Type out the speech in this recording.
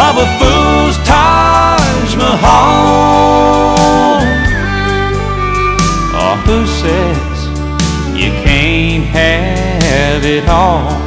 of a fool's Taj Mahal. Oh, who says you can't have it all?